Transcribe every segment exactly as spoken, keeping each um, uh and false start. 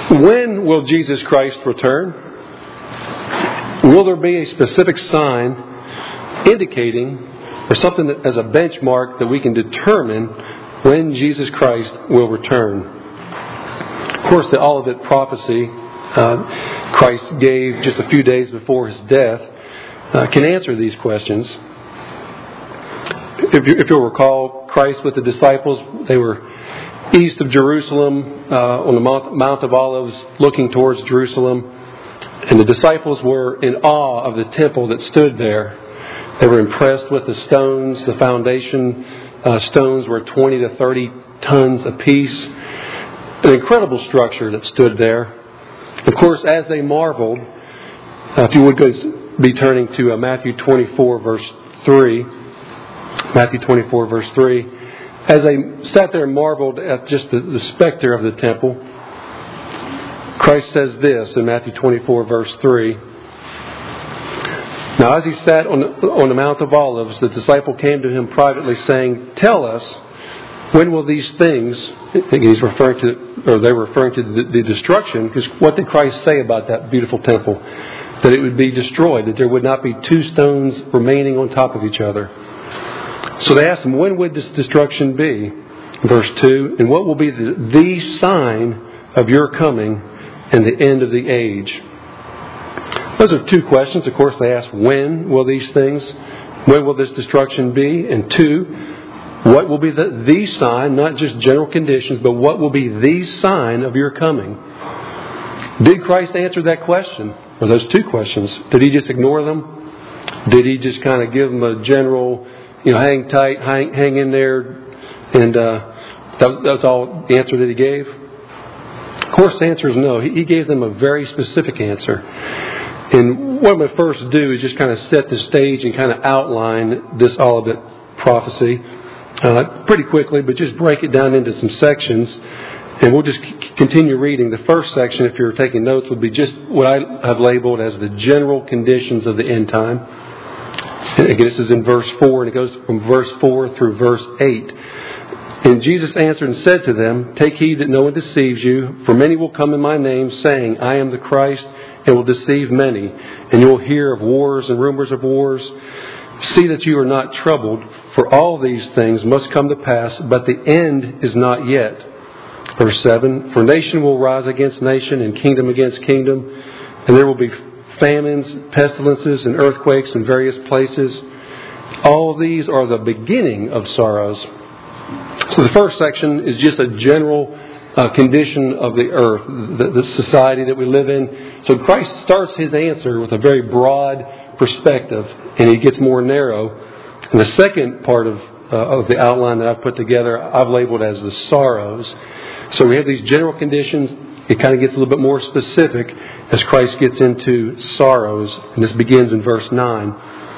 When will Jesus Christ return? Will there be a specific sign indicating, or something that, as a benchmark that we can determine when Jesus Christ will return? Of course, the Olivet prophecy uh, Christ gave just a few days before His death uh, can answer these questions. If, you, if you'll recall, Christ with the disciples, they were east of Jerusalem uh, on the Mount, Mount of Olives, looking towards Jerusalem. And the disciples were in awe of the temple that stood there. They were impressed with the stones. The foundation uh, stones were twenty to thirty tons apiece. An incredible structure that stood there. Of course, as they marveled, uh, if you would go, be turning to uh, Matthew twenty-four, verse three. Matthew twenty-four, verse three. As they sat there and marveled at just the, the specter of the temple, Christ says this in Matthew twenty-four, verse three. Now as He sat on the, on the Mount of Olives, the disciple came to Him privately, saying, "Tell us, when will these things," he's referring to, or they're referring to the, the destruction, because what did Christ say about that beautiful temple? That it would be destroyed, that there would not be two stones remaining on top of each other. So they asked Him, when would this destruction be? Verse two, and what will be the, the sign of your coming and the end of the age? Those are two questions. Of course, they ask, when will these things, when will this destruction be? And two, what will be the, the sign, not just general conditions, but what will be the sign of your coming? Did Christ answer that question? Or those two questions? Did He just ignore them? Did He just kind of give them a general, you know, hang tight, hang, hang in there, and uh, that, that's all the answer that He gave? Of course, the answer is no. He, he gave them a very specific answer. And what I'm going to first do is just kind of set the stage and kind of outline this Olivet prophecy uh, pretty quickly, but just break it down into some sections. And we'll just c- continue reading. The first section, if you're taking notes, would be just what I have labeled as the general conditions of the end time. And again, this is in verse four, and it goes from verse four through verse eight. And Jesus answered and said to them, "Take heed that no one deceives you, for many will come in my name, saying, I am the Christ, and will deceive many. And you will hear of wars and rumors of wars. See that you are not troubled, for all these things must come to pass, but the end is not yet." Verse seven, "For nation will rise against nation, and kingdom against kingdom, and there will be famines, pestilences, and earthquakes in various places. All these are the beginning of sorrows." So the first section is just a general uh, condition of the earth, the, the society that we live in. So Christ starts His answer with a very broad perspective, and He gets more narrow. And the second part of, uh, of the outline that I've put together, I've labeled as the sorrows. So we have these general conditions. It kind of gets a little bit more specific as Christ gets into sorrows. And this begins in verse nine.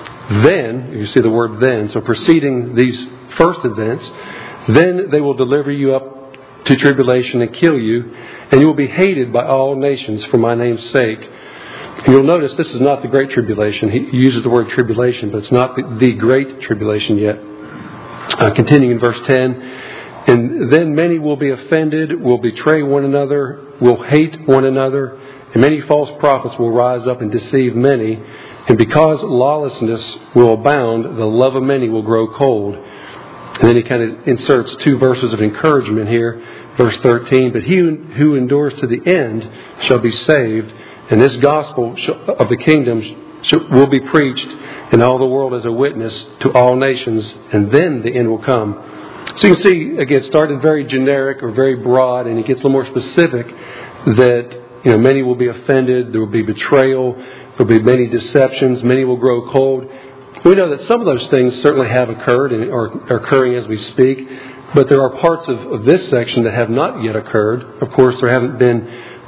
Then, you see the word then, so preceding these first events, then they will deliver you up to tribulation and kill you, and you will be hated by all nations for my name's sake. And you'll notice this is not the Great Tribulation. He uses the word tribulation, but it's not the, the Great Tribulation yet. Uh, continuing in verse ten, "And then many will be offended, will betray one another, will hate one another, and many false prophets will rise up and deceive many. And because lawlessness will abound, the love of many will grow cold." And then he kind of inserts two verses of encouragement here. Verse thirteen, "But he who endures to the end shall be saved, and this gospel of the kingdom will be preached in all the world as a witness to all nations, and then the end will come." So you can see, again, it started very generic or very broad, and it gets a little more specific that, you know, many will be offended, there will be betrayal, there will be many deceptions, many will grow cold. We know that some of those things certainly have occurred and are occurring as we speak, but there are parts of, of this section that have not yet occurred. Of course, there haven't been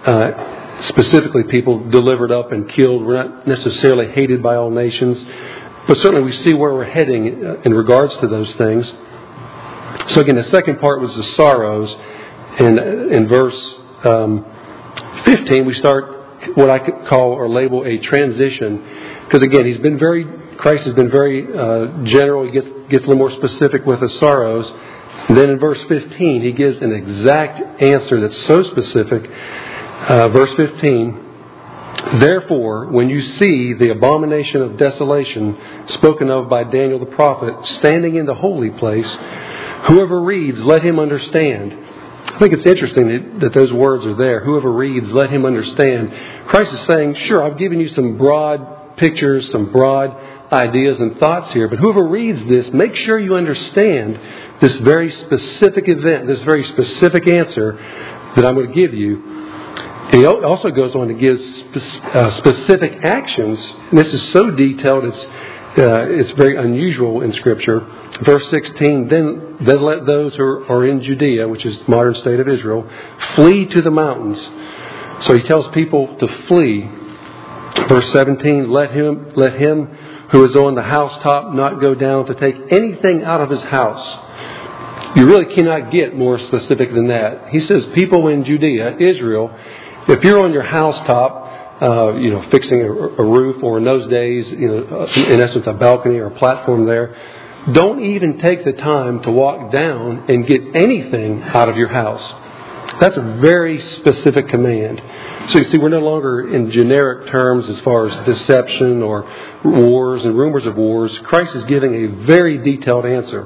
uh, specifically people delivered up and killed. We're not necessarily hated by all nations, but certainly we see where we're heading in regards to those things. So again, the second part was the sorrows, and in verse um, fifteen we start what I could call or label a transition, because again, he's been very Christ has been very uh, general. He gets gets a little more specific with the sorrows. And then in verse fifteen, he gives an exact answer that's so specific Uh, verse fifteen. Therefore, when you see the abomination of desolation spoken of by Daniel the prophet standing in the holy place, whoever reads, let him understand. I think it's interesting that, that those words are there. Whoever reads, let him understand. Christ is saying, sure, I've given you some broad pictures, some broad ideas and thoughts here, but whoever reads this, make sure you understand this very specific event, this very specific answer that I'm going to give you. And he also goes on to give spe- uh, specific actions. And this is so detailed, it's uh, it's very unusual in Scripture. Verse sixteen, then, then let those who are in Judea, which is the modern state of Israel, flee to the mountains. So he tells people to flee. Verse seventeen, let him, let him who is on the housetop not go down to take anything out of his house. You really cannot get more specific than that. He says people in Judea, Israel, if you're on your housetop, uh, you know, fixing a, a roof, or in those days, you know, in essence, a balcony or a platform there, don't even take the time to walk down and get anything out of your house. That's a very specific command. So you see, we're no longer in generic terms as far as deception or wars and rumors of wars. Christ is giving a very detailed answer.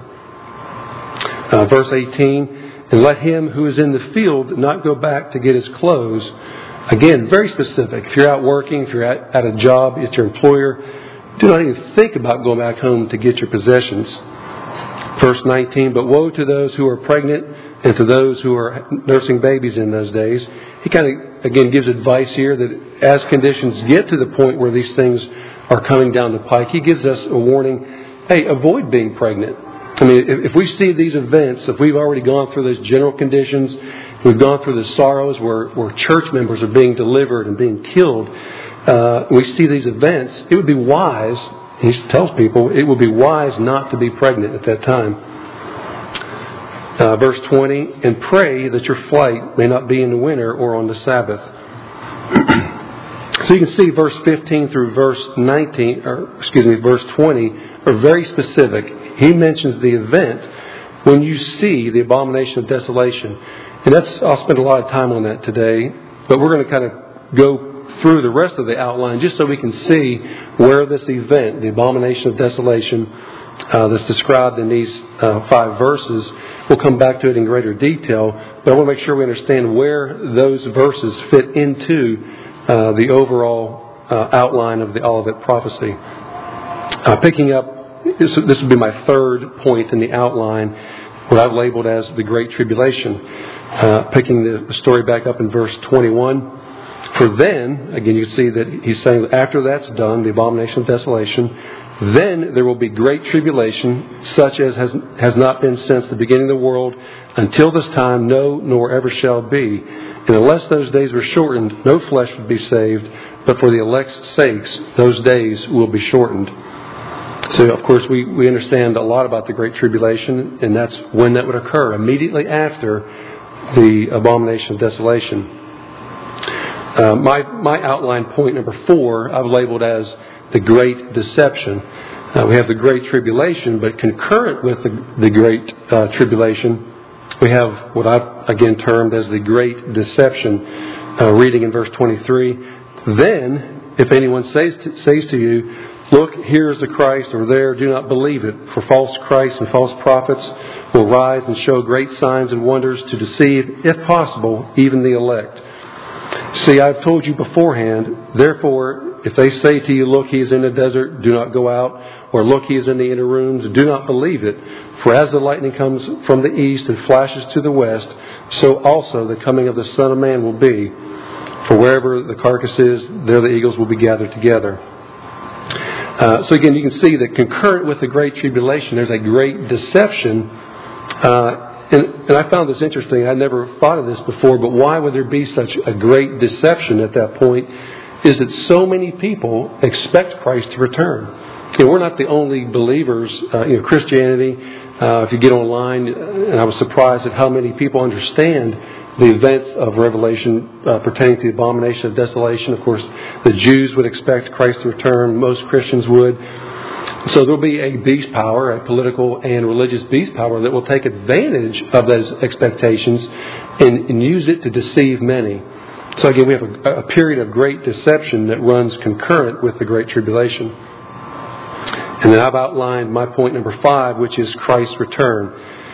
Uh, verse eighteen, and let him who is in the field not go back to get his clothes. Again, very specific. If you're out working, if you're at, at a job, it's your employer, do not even think about going back home to get your possessions. Verse nineteen, but woe to those who are pregnant and to those who are nursing babies in those days. He kind of, again, gives advice here that as conditions get to the point where these things are coming down the pike, he gives us a warning, hey, avoid being pregnant. I mean, if we see these events, if we've already gone through those general conditions, we've gone through the sorrows where, where church members are being delivered and being killed, uh, we see these events, it would be wise, he tells people, it would be wise not to be pregnant at that time. Uh, verse twenty, and pray that your flight may not be in the winter or on the Sabbath. So you can see verse fifteen through verse nineteen, or excuse me, verse twenty are very specific. He mentions the event when you see the abomination of desolation. And that's, I'll spend a lot of time on that today, but we're going to kind of go through the rest of the outline just so we can see where this event, the abomination of desolation, uh, that's described in these uh, five verses, we'll come back to it in greater detail, but I want to make sure we understand where those verses fit into uh, the overall uh, outline of the Olivet prophecy. Uh, picking up, this, this would be my third point in the outline, what I've labeled as the Great Tribulation. Uh, picking the story back up in verse twenty-one. For then, again you see that he's saying after that's done, the abomination of desolation, then there will be great tribulation, such as has, has not been since the beginning of the world, until this time, no, nor ever shall be. And unless those days were shortened, no flesh would be saved, but for the elect's sakes, those days will be shortened. So, of course, we, we understand a lot about the Great Tribulation, and that's when that would occur, immediately after the abomination of desolation. Uh, my, my outline point number four, I've labeled as the Great Deception. Uh, we have the Great Tribulation, but concurrent with the, the Great uh, Tribulation, we have what I've again termed as the Great Deception. Uh, reading in verse twenty-three, then, if anyone says to, says to you, look, here is the Christ, or there, do not believe it. For false Christs and false prophets will rise and show great signs and wonders to deceive, if possible, even the elect. See, I've told you beforehand, therefore, if they say to you, look, he is in the desert, do not go out. Or look, he is in the inner rooms, do not believe it. For as the lightning comes from the east and flashes to the west, so also the coming of the Son of Man will be. For wherever the carcass is, there the eagles will be gathered together. Uh, so again, you can see that concurrent with the Great Tribulation, there's a great deception. Uh, and, and I found this interesting. I never thought of this before, but why would there be such a great deception at that point? Is that so many people expect Christ to return. And we're not the only believers. Uh, you know, Christianity, uh, if you get online, and I was surprised at how many people understand the events of Revelation uh, pertaining to the abomination of desolation. Of course, the Jews would expect Christ to return. Most Christians would. So there'll be a beast power, a political and religious beast power that will take advantage of those expectations and, and use it to deceive many. So again, we have a, a period of great deception that runs concurrent with the Great Tribulation. And then I've outlined my point number five, which is Christ's return.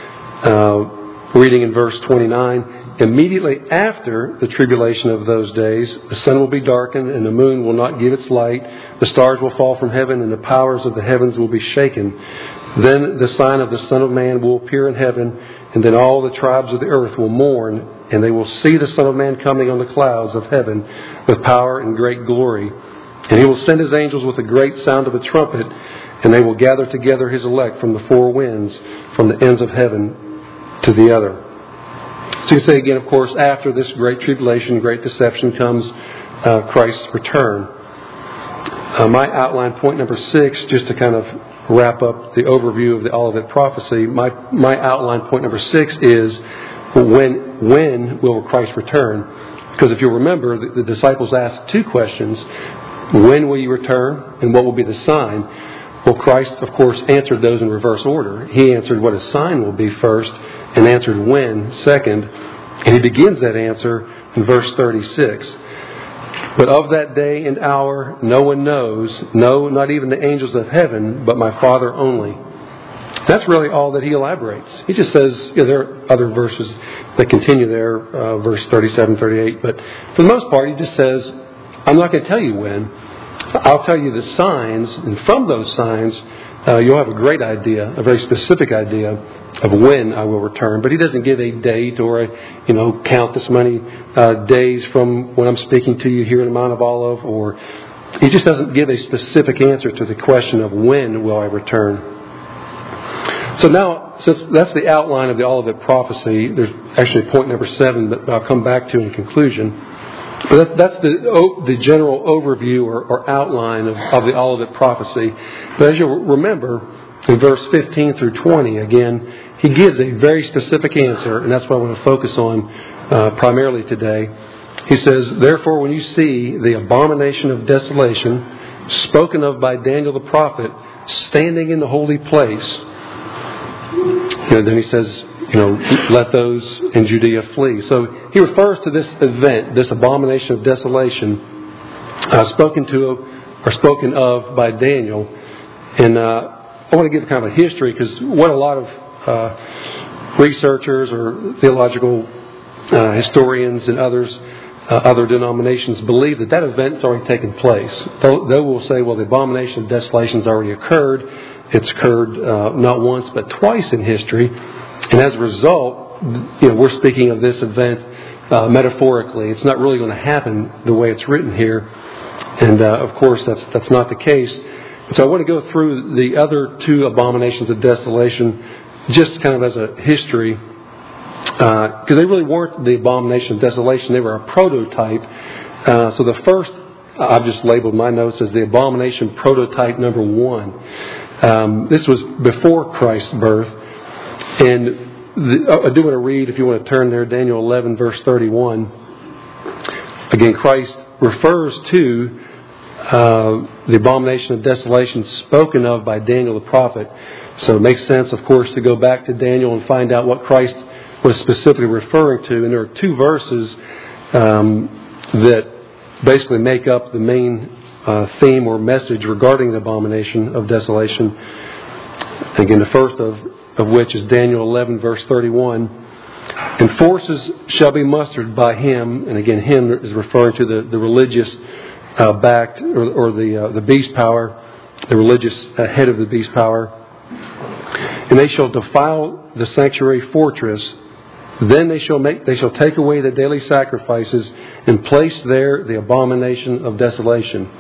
Uh, reading in verse twenty-nine, immediately after the tribulation of those days, the sun will be darkened and the moon will not give its light. The stars will fall from heaven and the powers of the heavens will be shaken. Then the sign of the Son of Man will appear in heaven, and then all the tribes of the earth will mourn, and they will see the Son of Man coming on the clouds of heaven with power and great glory. And He will send His angels with a great sound of a trumpet, and they will gather together His elect from the four winds, from the ends of heaven to the other. So you say again, of course, after this great tribulation, great deception comes uh, Christ's return. Uh, my outline point number six, just to kind of wrap up the overview of the Olivet prophecy, my my outline point number six is when when will Christ return? Because if you'll remember, the, the disciples asked two questions: when will you return, and what will be the sign? Well, Christ, of course, answered those in reverse order. He answered what His sign will be first, and answered when second. And He begins that answer in verse thirty-six. But of that day and hour no one knows, no, not even the angels of heaven, but my Father only. That's really all that He elaborates. He just says, you know, there are other verses that continue there, uh, verse thirty-seven, thirty-eight, but for the most part He just says, I'm not going to tell you when. I'll tell you the signs, and from those signs uh, you'll have a great idea, a very specific idea of when I will return. But He doesn't give a date or a, you know, count this many uh, days from when I'm speaking to you here in the Mount of Olive, or He just doesn't give a specific answer to the question of when will I return. So now, since that's the outline of the Olivet prophecy, there's actually point number seven that I'll come back to in conclusion. But that's the the general overview or, or outline of, of the Olivet prophecy. But as you'll remember, in verse fifteen through twenty, again, He gives a very specific answer, and that's what I want to focus on uh, primarily today. He says, therefore, when you see the abomination of desolation spoken of by Daniel the prophet standing in the holy place, you know, then He says, you know, let those in Judea flee. So He refers to this event, this abomination of desolation, uh, spoken to or spoken of by Daniel. And uh, I want to give kind of a history, because what a lot of uh, researchers or theological uh, historians and others, uh, other denominations believe that that event's already taken place. They will say, well, the abomination of desolation has already occurred. It's occurred uh, not once but twice in history. And as a result, you know, we're speaking of this event uh, metaphorically. It's not really going to happen the way it's written here. And uh, of course, that's that's not the case. And so I want to go through the other two abominations of desolation just kind of as a history. Because uh, they really weren't the abomination of desolation. They were a prototype. Uh, so the first, I've just labeled my notes as the abomination prototype number one. Um, this was before Christ's birth. And the, I do want to read, if you want to turn there, Daniel eleven, verse thirty-one. Again, Christ refers to uh, the abomination of desolation spoken of by Daniel the prophet. So it makes sense, of course, to go back to Daniel and find out what Christ was specifically referring to. And there are two verses um, that basically make up the main uh, theme or message regarding the abomination of desolation. Again, the first of of which is Daniel eleven, verse thirty-one. And forces shall be mustered by him, and again, him is referring to the, the religious uh, backed, or, or the uh, the beast power, the religious uh, head of the beast power. And they shall defile the sanctuary fortress. Then they shall make they shall take away the daily sacrifices and place there the abomination of desolation.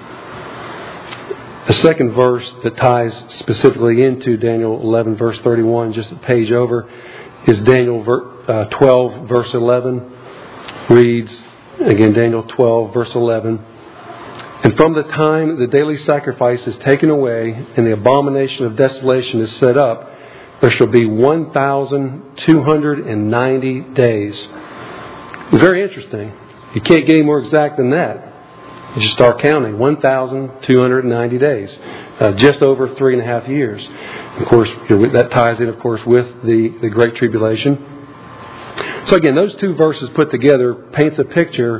The second verse that ties specifically into Daniel eleven, verse thirty-one, just a page over, is Daniel twelve, verse eleven. Reads, again, Daniel twelve, verse eleven. And from the time the daily sacrifice is taken away and the abomination of desolation is set up, there shall be one thousand two hundred ninety days. Very interesting. You can't get any more exact than that. You just start counting. one thousand two hundred ninety days. Uh, just over three and a half years. Of course, that ties in, of course, with the, the Great Tribulation. So again, those two verses put together paints a picture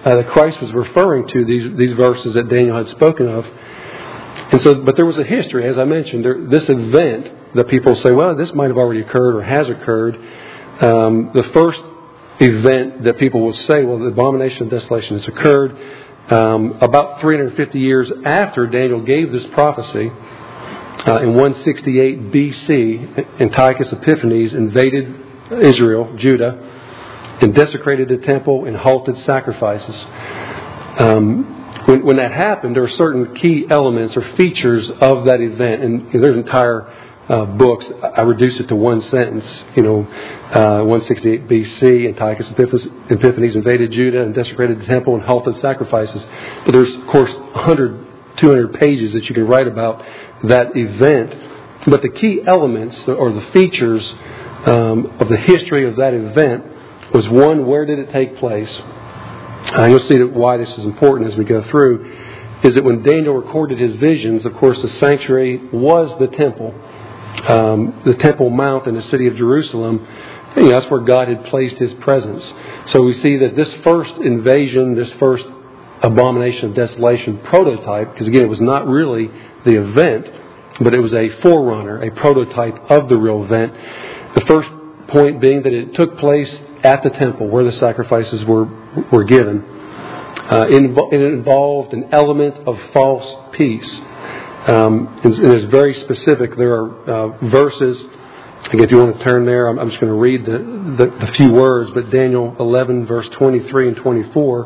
uh, that Christ was referring to these these verses that Daniel had spoken of. And so, but there was a history, as I mentioned. There, this event that people say, well, this might have already occurred or has occurred. Um, the first event that people will say, well, the abomination of desolation has occurred um, about three hundred fifty years after Daniel gave this prophecy. Uh, in one sixty-eight B C, Antiochus Epiphanes invaded Israel, Judah, and desecrated the temple and halted sacrifices. Um, when, when that happened, there were certain key elements or features of that event, and you know, there's entire uh, books. I reduced it to one sentence. You know, uh, one sixty-eight B C, Antiochus Epiphanes invaded Judah and desecrated the temple and halted sacrifices. But there's, of course, one hundred, two hundred pages that you can write about that event. But the key elements or the features um, of the history of that event was, one, where did it take place? Uh, you'll see that why this is important as we go through, is that when Daniel recorded his visions, of course, the sanctuary was the temple, um, the Temple Mount in the city of Jerusalem. You know, that's where God had placed His presence. So we see that this first invasion, this first abomination of desolation prototype, because again, it was not really the event, but it was a forerunner, a prototype of the real event. The first point being that it took place at the temple where the sacrifices were were given. Uh, it, it involved an element of false peace. Um, and, and it's very specific. There are uh, verses. Again, if you want to turn there, I'm, I'm just going to read the, the, the few words. But Daniel eleven, verse twenty-three and twenty-four.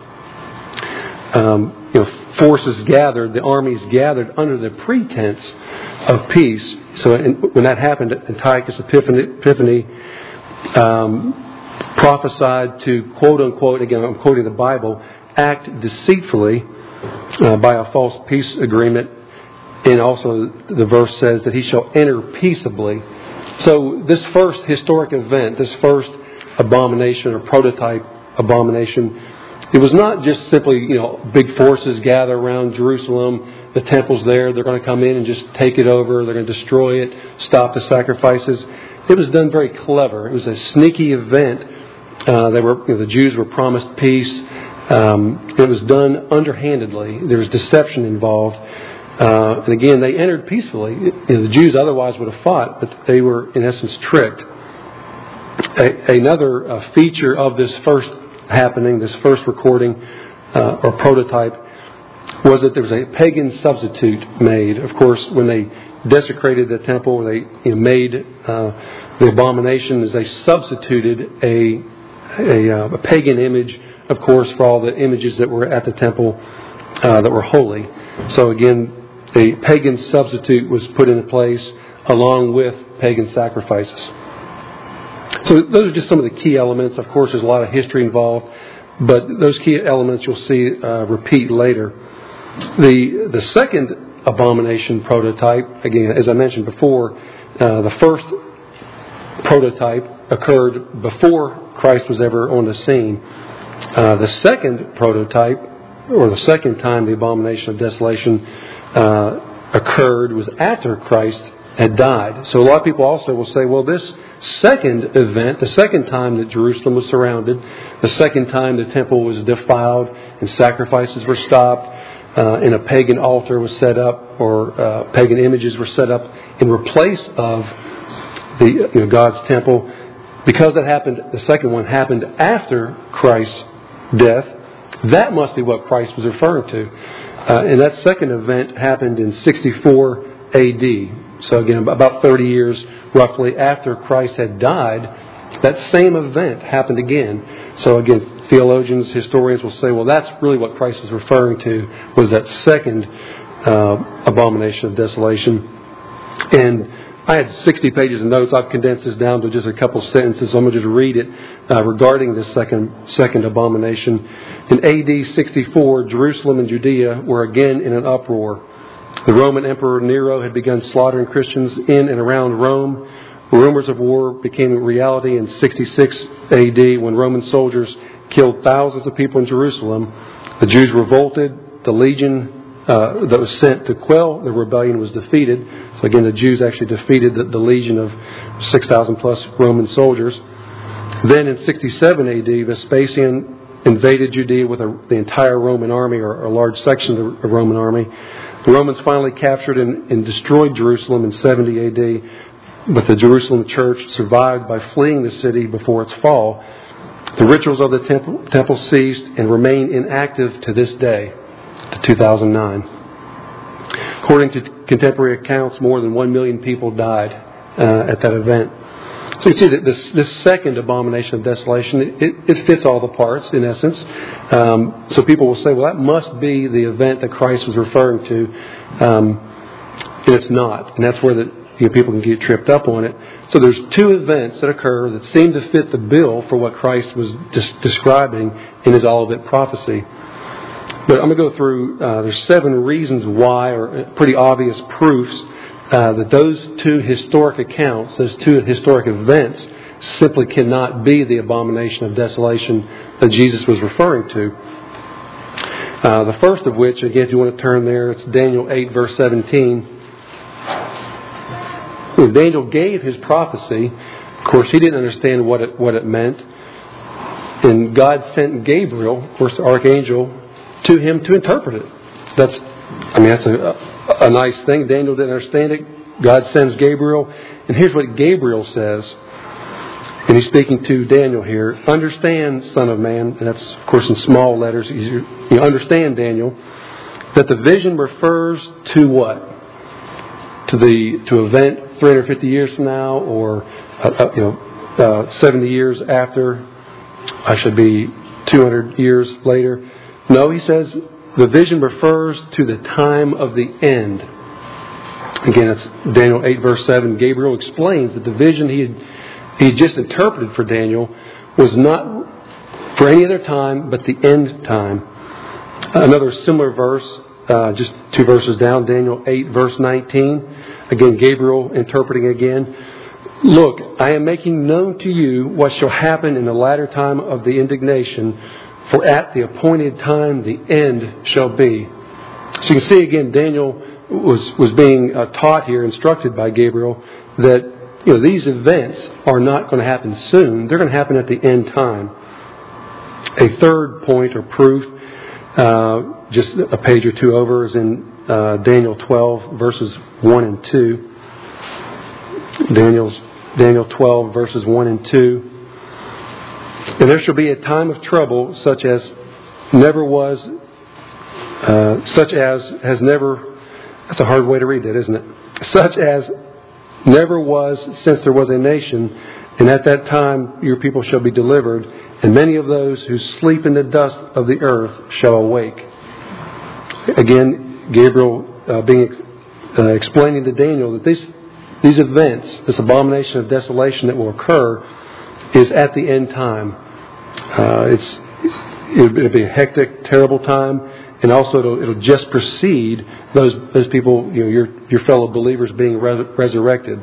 Um, you know, forces gathered, the armies gathered under the pretense of peace. So in, when that happened, Antiochus Epiphanes um, prophesied to, quote unquote, again I'm quoting the Bible, act deceitfully uh, by a false peace agreement. And also the verse says that he shall enter peaceably. So this first historic event, this first abomination or prototype abomination, it was not just simply, you know, big forces gather around Jerusalem, the temple's there, they're going to come in and just take it over, they're going to destroy it, stop the sacrifices. It was done very clever. It was a sneaky event. Uh, they were, you know, the Jews were promised peace. Um, it was done underhandedly. There was deception involved. Uh, and again, they entered peacefully. You know, the Jews otherwise would have fought, but they were in essence tricked. A, another uh, feature of this first happening, this first recording uh, or prototype, was that there was a pagan substitute made. Of course, when they desecrated the temple, they you know, made uh, the abomination, as they substituted a a, uh, a pagan image, of course, for all the images that were at the temple uh, that were holy. So again, a pagan substitute was put into place along with pagan sacrifices. So those are just some of the key elements. Of course, there's a lot of history involved, but those key elements you'll see uh, repeat later. The the second abomination prototype, again, as I mentioned before, uh, the first prototype occurred before Christ was ever on the scene. Uh, the second prototype, or the second time the abomination of desolation uh, occurred, was after Christ had died. So a lot of people also will say, well, this second event, the second time that Jerusalem was surrounded, the second time the temple was defiled and sacrifices were stopped, uh, and a pagan altar was set up, or uh, pagan images were set up in replace of the you know, God's temple. Because that happened, the second one happened after Christ's death, that must be what Christ was referring to. Uh, and that second event happened in sixty-four A D. So again, about thirty years roughly after Christ had died, that same event happened again. So again, theologians, historians will say, well, that's really what Christ was referring to, was that second uh, abomination of desolation. And I had sixty pages of notes. I've condensed this down to just a couple sentences, so I'm going to just read it uh, regarding this second second abomination. In A D sixty-four, Jerusalem and Judea were again in an uproar. The Roman Emperor Nero had begun slaughtering Christians in and around Rome. Rumors of war became a reality in sixty-six A D when Roman soldiers killed thousands of people in Jerusalem. The Jews revolted. The legion uh, that was sent to quell the rebellion was defeated. So again, the Jews actually defeated the, the legion of six thousand plus Roman soldiers. Then in sixty-seven A D, Vespasian invaded Judea with a, the entire Roman army, or a large section of the Roman army. The Romans finally captured and, and destroyed Jerusalem in seventy A D, but the Jerusalem church survived by fleeing the city before its fall. The rituals of the temple, temple ceased and remain inactive to this day, to two thousand nine. According to contemporary accounts, more than one million people died uh, at that event. So you see that this, this second abomination of desolation, it, it fits all the parts in essence. Um, so people will say, well, that must be the event that Christ was referring to. Um, and it's not. And that's where the, you know, people can get tripped up on it. So there's two events that occur that seem to fit the bill for what Christ was des- describing in his Olivet prophecy. But I'm going to go through, uh, there's seven reasons why, or pretty obvious proofs, Uh, that those two historic accounts, those two historic events, simply cannot be the abomination of desolation that Jesus was referring to. Uh, the first of which, again, if you want to turn there, it's Daniel eight, verse seventeen. When Daniel gave his prophecy, of course, he didn't understand what it, what it meant. And God sent Gabriel, of course, the archangel, to him to interpret it. That's, I mean, that's a... a A nice thing. Daniel didn't understand it. God sends Gabriel. And here's what Gabriel says. And he's speaking to Daniel here. Understand, son of man, and that's, of course, in small letters. You understand, Daniel, that the vision refers to what? To the to event three hundred fifty years from now, or uh, uh, you know, uh, seventy years after. I should be two hundred years later. No, he says, the vision refers to the time of the end. Again, it's Daniel eight, verse seven. Gabriel explains that the vision he had, he had just interpreted for Daniel was not for any other time but the end time. Another similar verse, uh, just two verses down, Daniel eight, verse nineteen. Again, Gabriel interpreting again. Look, I am making known to you what shall happen in the latter time of the indignation, for at the appointed time the end shall be. So you can see again, Daniel was was being uh, taught here, instructed by Gabriel, that you know these events are not going to happen soon. They're going to happen at the end time. A third point or proof, uh, just a page or two over, is in uh, Daniel twelve, verses one and two. Daniel's Daniel twelve, verses one and two. And there shall be a time of trouble such as never was, uh, such as has never, that's a hard way to read that, isn't it? Such as never was since there was a nation, and at that time your people shall be delivered, and many of those who sleep in the dust of the earth shall awake. Again, Gabriel uh, being uh, explaining to Daniel that these, these events, this abomination of desolation that will occur, is at the end time. Uh, it's it'll, it'll be a hectic, terrible time, and also it'll, it'll just precede those those people, you know, your your fellow believers being res- resurrected.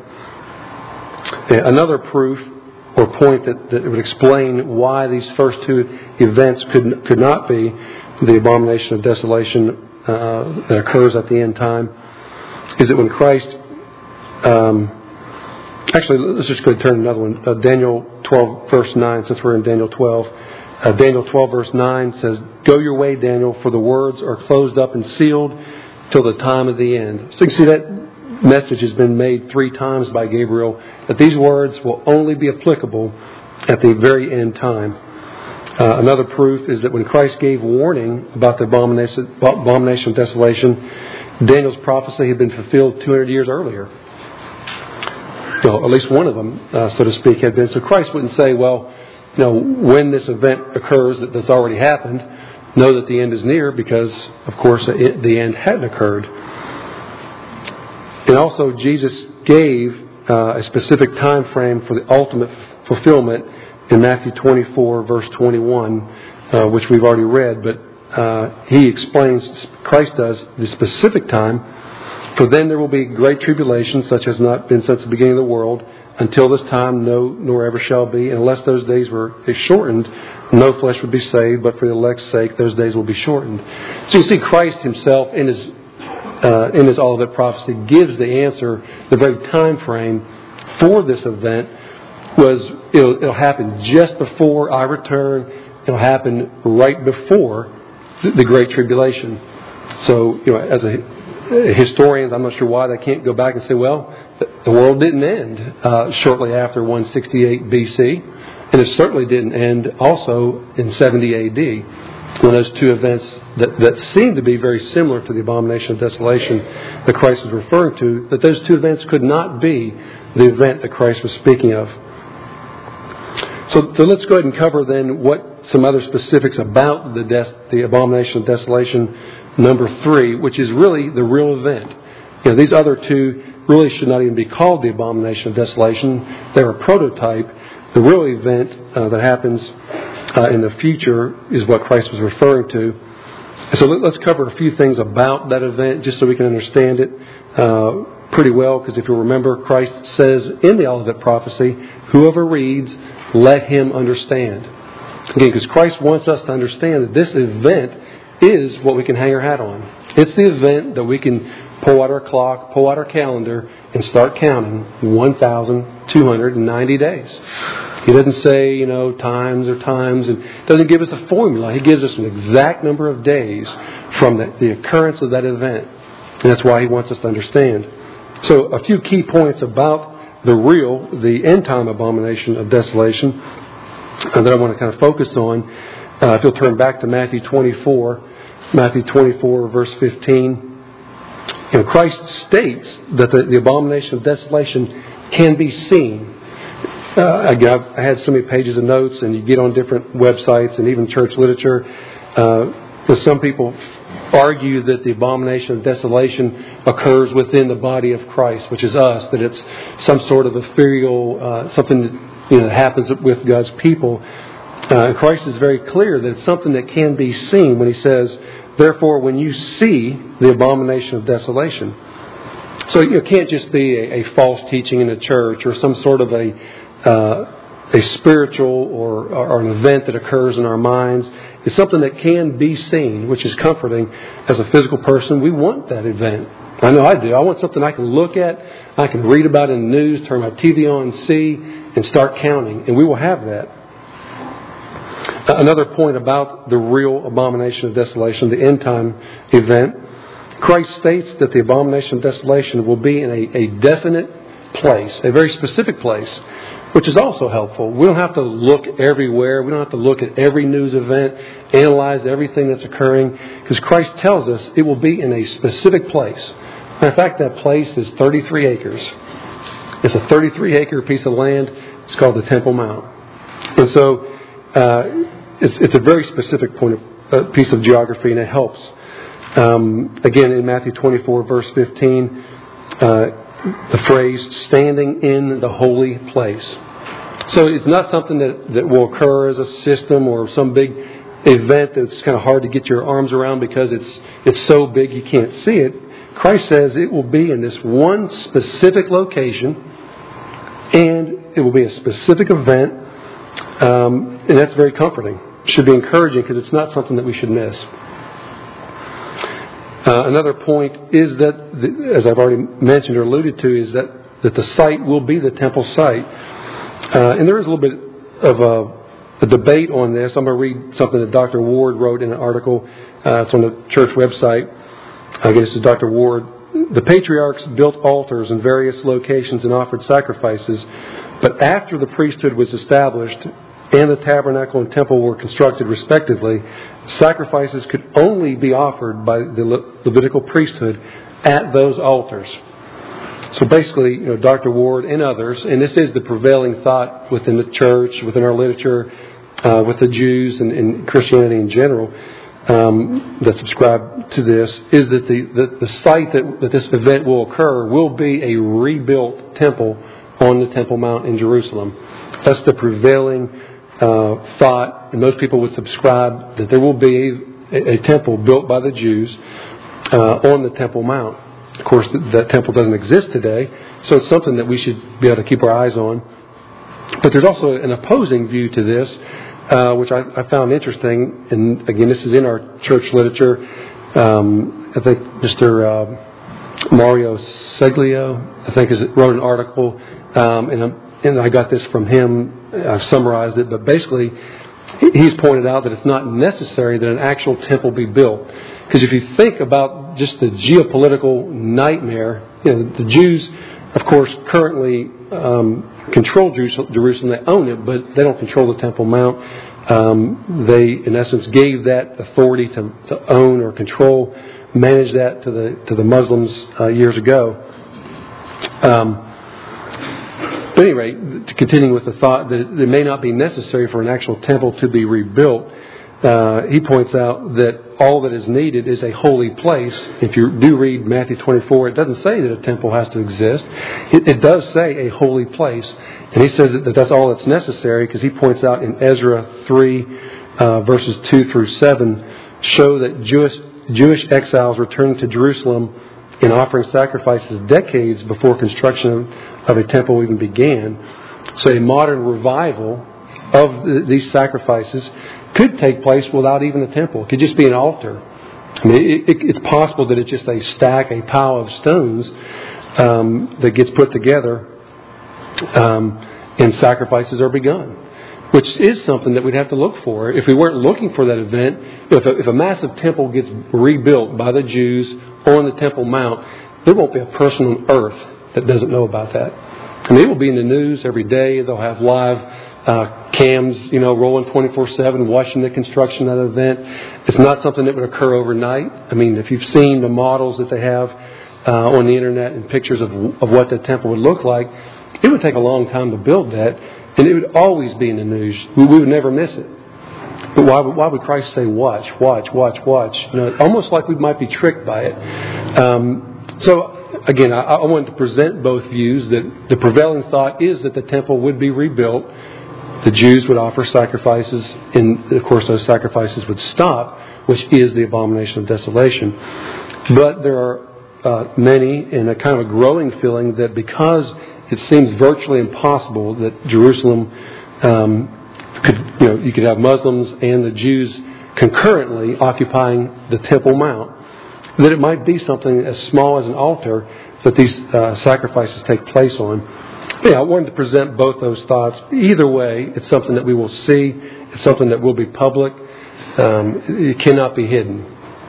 Another proof or point that, that would explain why these first two events could could not be the abomination of desolation uh, that occurs at the end time is that when Christ. Um, Actually, let's just go ahead and turn to another one. Uh, Daniel twelve, verse nine, since we're in Daniel twelve. Uh, Daniel twelve, verse nine says, Go your way, Daniel, for the words are closed up and sealed till the time of the end. So you can see that message has been made three times by Gabriel, that these words will only be applicable at the very end time. Uh, another proof is that when Christ gave warning about the abomination, abomination of desolation, Daniel's prophecy had been fulfilled two hundred years earlier. Well, at least one of them, uh, so to speak, had been. So Christ wouldn't say, well, you know, when this event occurs that, that's already happened, know that the end is near, because, of course, it, the end hadn't occurred. And also, Jesus gave uh, a specific time frame for the ultimate fulfillment in Matthew twenty-four, verse twenty-one, uh, which we've already read. But uh, he explains, Christ does, the specific time. For then there will be great tribulation, such as not been since the beginning of the world, until this time no, nor ever shall be. And unless those days were shortened, no flesh would be saved, but for the elect's sake, those days will be shortened. So you see, Christ himself, in his uh, in his Olivet prophecy, gives the answer, the very time frame for this event was it'll, it'll happen just before I return, it'll happen right before the, the Great Tribulation. So, you know, as a historians, I'm not sure why they can't go back and say, well, the, the world didn't end uh, shortly after one sixty-eight B C, and it certainly didn't end also in seventy A D, when those two events that, that seem to be very similar to the abomination of desolation that Christ was referring to, that those two events could not be the event that Christ was speaking of. So, so let's go ahead and cover then what some other specifics about the des- the abomination of desolation number three, which is really the real event. You know, these other two really should not even be called the abomination of desolation. They're a prototype. The real event uh, that happens uh, in the future is what Christ was referring to. So let, let's cover a few things about that event just so we can understand it uh, pretty well. Because if you remember, Christ says in the Olivet prophecy, whoever reads, let him understand. Again, because Christ wants us to understand that this event is what we can hang our hat on. It's the event that we can pull out our clock, pull out our calendar, and start counting one thousand two hundred ninety days. He doesn't say, you know, times or times, and doesn't give us a formula. He gives us an exact number of days from the, the occurrence of that event. And that's why he wants us to understand. So a few key points about the real, the end-time abomination of desolation uh, that I want to kind of focus on. Uh, if you'll turn back to Matthew twenty-four, Matthew twenty-four, verse fifteen. You know, Christ states that the, the abomination of desolation can be seen. Uh, again, I've, I had so many pages of notes, and you get on different websites and even church literature. Uh, some people argue that the abomination of desolation occurs within the body of Christ, which is us, that it's some sort of ethereal, uh, something that, you know, happens with God's people. Uh, Christ is very clear that it's something that can be seen when he says, therefore, when you see the abomination of desolation. So it can't just be a, a false teaching in the church or some sort of a uh, a spiritual or, or an event that occurs in our minds. It's something that can be seen, which is comforting. As a physical person, we want that event. I know I do. I want something I can look at, I can read about in the news, turn my T V on and see, and start counting. And we will have that. Another point about the real abomination of desolation, the end time event, Christ states that the abomination of desolation will be in a, a definite place, a very specific place, which is also helpful. We don't have to look everywhere. We don't have to look at every news event, analyze everything that's occurring, because Christ tells us it will be in a specific place. In fact, that place is thirty-three acres. It's a thirty-three acre piece of land. It's called the Temple Mount. And so uh, it's, it's a very specific point of, uh, piece of geography, and it helps. Um, again, in Matthew twenty-four, verse fifteen, uh, the phrase, standing in the holy place. So it's not something that, that will occur as a system or some big event that's kind of hard to get your arms around because it's it's so big you can't see it. Christ says it will be in this one specific location, and it will be a specific event, um, and that's very comforting. It should be encouraging because it's not something that we should miss. Uh, another point is that, the, as I've already mentioned or alluded to, is that, that the site will be the temple site. Uh, and there is a little bit of a, a debate on this. I'm going to read something that Doctor Ward wrote in an article. Uh, it's on the church website. Again, this is Doctor Ward. The patriarchs built altars in various locations and offered sacrifices. But after the priesthood was established and the tabernacle and temple were constructed respectively, sacrifices could only be offered by the Le- Levitical priesthood at those altars. So basically, you know, Doctor Ward and others, and this is the prevailing thought within the church, within our literature, uh, with the Jews and, and Christianity in general, um, that subscribe to this, is that the, the, the site that, that this event will occur will be a rebuilt temple on the Temple Mount in Jerusalem. That's the prevailing Uh, thought, and most people would subscribe that there will be a, a temple built by the Jews uh, on the Temple Mount. Of course, th- that temple doesn't exist today, so it's something that we should be able to keep our eyes on. But there's also an opposing view to this, uh, which I, I found interesting. And again, this is in our church literature. Um, I think Mister Uh, Mario Seglio, I think, is, wrote an article, um, and, and I got this from him. I've summarized it, but basically he's pointed out that it's not necessary that an actual temple be built. Because if you think about just the geopolitical nightmare, you know, the Jews, of course, currently um, control Jerusalem. They own it, but they don't control the Temple Mount. Um, they, in essence, gave that authority to, to own or control, manage that to the to the Muslims uh, years ago. Um, but at any rate, to continue with the thought that it may not be necessary for an actual temple to be rebuilt, uh, he points out that all that is needed is a holy place. If you do read Matthew twenty-four, it doesn't say that a temple has to exist. It, it does say a holy place. And he says that that's all that's necessary because he points out in Ezra three, uh, verses two through seven, show that Jewish, Jewish exiles returned to Jerusalem in offering sacrifices decades before construction of a temple even began. So a modern revival of these sacrifices could take place without even a temple. It could just be an altar. I mean, it, it, it's possible that it's just a stack, a pile of stones um, that gets put together um, and sacrifices are begun, which is something that we'd have to look for. If we weren't looking for that event, if a, if a massive temple gets rebuilt by the Jews on the Temple Mount, there won't be a person on earth that doesn't know about that. I mean, it will be in the news every day. They'll have live uh, cams, you know, rolling twenty-four seven, watching the construction of that event. It's not something that would occur overnight. I mean, if you've seen the models that they have uh, on the internet and pictures of of what the temple would look like, it would take a long time to build that, and it would always be in the news. We, we would never miss it. But why would, why would Christ say, watch, watch, watch, watch? You know, almost like we might be tricked by it. Um, so, again, I, I wanted to present both views, that the prevailing thought is that the temple would be rebuilt. The Jews would offer sacrifices, and of course those sacrifices would stop, which is the abomination of desolation. But there are uh, many, and a kind of a growing feeling that because it seems virtually impossible that Jerusalem um, could, you know, you could have Muslims and the Jews concurrently occupying the Temple Mount, that it might be something as small as an altar that these uh, sacrifices take place on. Yeah, I wanted to present both those thoughts. Either way, it's something that we will see. It's something that will be public. Um, it cannot be hidden.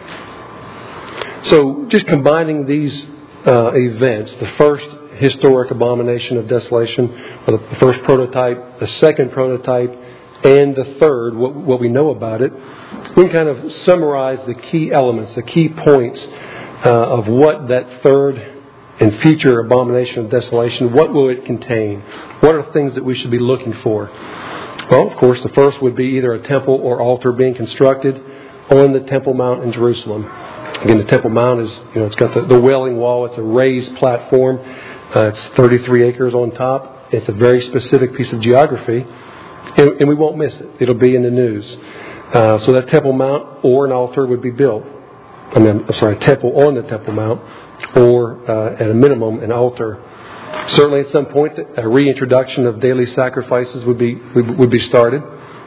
So, just combining these uh, events, the first historic abomination of desolation, or the first prototype, the second prototype, and the third, what, what we know about it, we can kind of summarize the key elements, the key points uh, of what that third and future abomination of desolation, what will it contain? What are things that we should be looking for? Well, of course, the first would be either a temple or altar being constructed on the Temple Mount in Jerusalem. Again, the Temple Mount is, you know, it's got the, the Wailing Wall. It's a raised platform. Uh, it's thirty-three acres on top. It's a very specific piece of geography, and, and we won't miss it. It'll be in the news. Uh, so that Temple Mount or an altar would be built. I mean, I'm sorry, a temple on the Temple Mount, or uh, at a minimum, an altar. Certainly, at some point, a reintroduction of daily sacrifices would be would be started.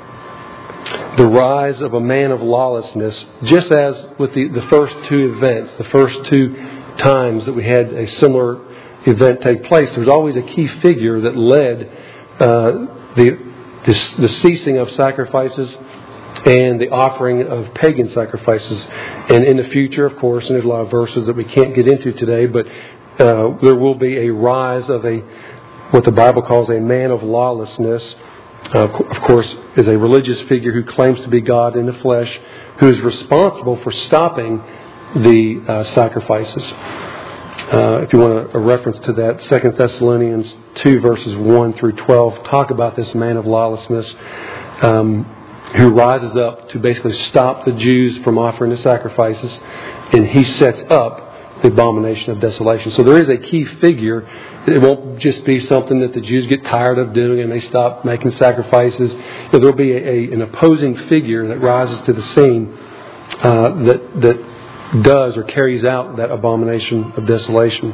The rise of a man of lawlessness, just as with the, the first two events, the first two times that we had a similar event take place, there was always a key figure that led uh, the, the the ceasing of sacrifices and the offering of pagan sacrifices. And in the future, of course, and there's a lot of verses that we can't get into today, but uh, there will be a rise of a what the Bible calls a man of lawlessness. Uh, of course, is a religious figure who claims to be God in the flesh, who is responsible for stopping the uh, sacrifices. Uh, if you want a, a reference to that, Second Thessalonians two verses one through twelve talk about this man of lawlessness um, who rises up to basically stop the Jews from offering the sacrifices, and he sets up the abomination of desolation. So there is a key figure. It won't just be something that the Jews get tired of doing and they stop making sacrifices. There will be a, a, an opposing figure that rises to the scene uh, that that does or carries out that abomination of desolation.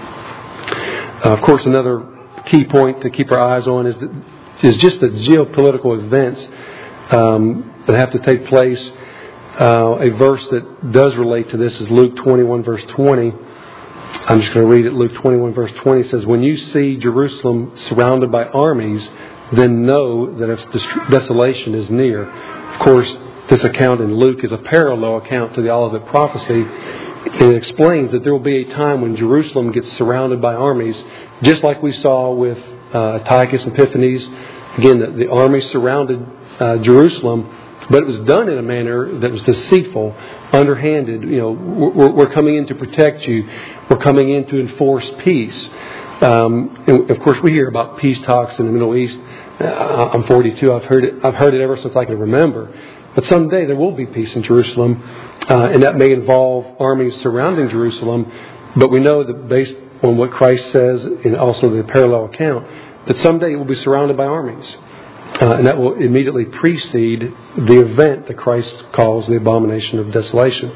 Uh, of course, another key point to keep our eyes on is, that, is just the geopolitical events um, that have to take place. Uh, a verse that does relate to this is Luke twenty-one, verse twenty. I'm just going to read it. Luke twenty-one, verse twenty says, "When you see Jerusalem surrounded by armies, then know that its desolation is near. Of course, this account in Luke is a parallel account to the Olivet prophecy. It explains that there will be a time when Jerusalem gets surrounded by armies, just like we saw with uh, Antiochus Epiphanes. Again, the, the army surrounded uh, Jerusalem, but it was done in a manner that was deceitful, underhanded. You know, we're, we're coming in to protect you. We're coming in to enforce peace. Um, and of course, we hear about peace talks in the Middle East. Uh, I'm forty-two. I've heard it. I've heard it ever since I can remember. But someday there will be peace in Jerusalem, uh, and that may involve armies surrounding Jerusalem. But we know that based on what Christ says, and also the parallel account, that someday it will be surrounded by armies. Uh, and that will immediately precede the event that Christ calls the abomination of desolation.